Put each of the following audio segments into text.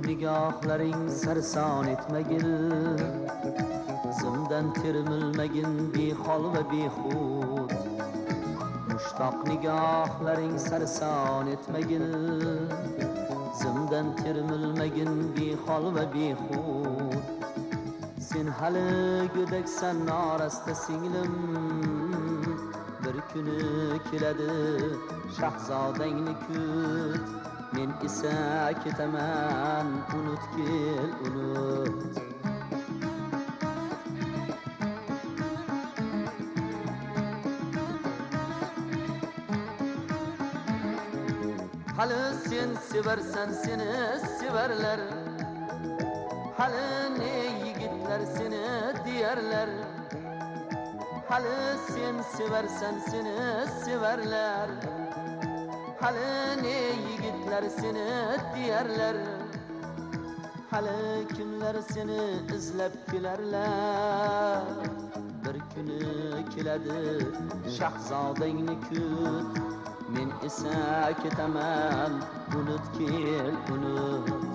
nigohlaring sarson etmagil, zimdan termilmagin behol va behud. Mushtoq nigohlaring sarson etmagil, zimdan termilmagin behol va behud. Sen hali go'daksan norasta singlim, bir kuni keladi shahzodangni kut. Men esa ketaman, unut kel, unut. Hali sen seversan seni severler, hali ne yigitler seni diyarlar. Hali sen seversan seni severler, hali ne yigitler seni diyarlar. Hali kimler seni izlab kelarlar, bir kuni keladi shahzodangni kut. Men esa ketaman, unut kel, unut.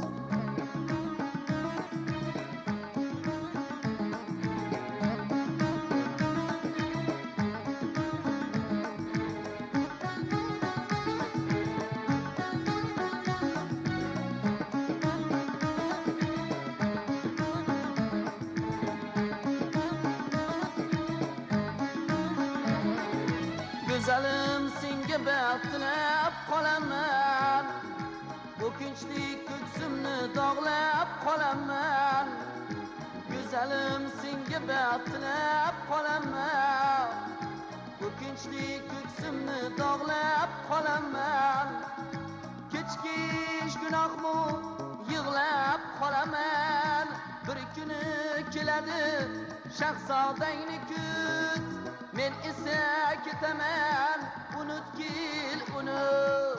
Güzelim senga betlab qolaman, o'kinchli ko'ksimni dog'lab qolaman. Güzelim senga betlab qolaman, o'kinchli ko'ksimni dog'lab qolaman. Kechkish gunohmu yig'lab qolaman, bir kuni keladi shahzodangni kut. Men esa ketaman, unut kel, unut.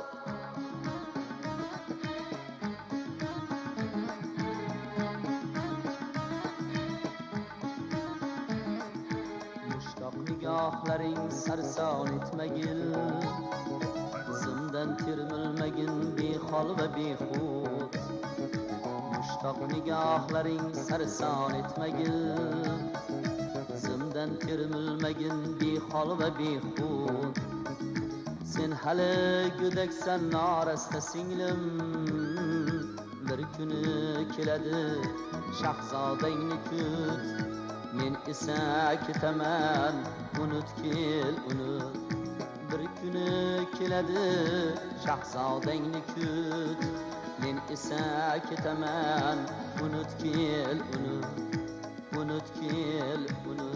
Mushtoq nigohlaring sarson etmagil, zimdan termilmagin behol va behud. Mushtoq nigohlaring sarson etmagil, zimdan termilmagin behol va behud. Sen hali go'daksan norasta singlim, bir kuni keladi shahzodangni kut. Men esa ketaman, unut kel, unut. Bir kuni keladi shahzodangni kut. Men esa ketaman, unut kel, unut. Unut kel, unut.